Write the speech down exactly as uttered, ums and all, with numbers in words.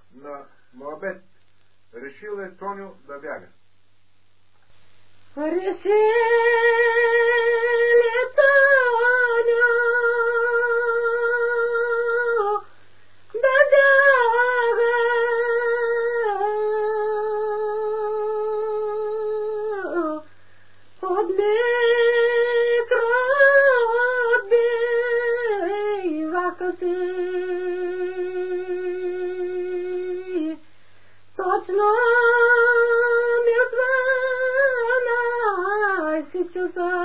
на Моабет. Решил е Тоню да бяга. Решил е Тоню да бяга от микробивака си. Точно ми звъна си часа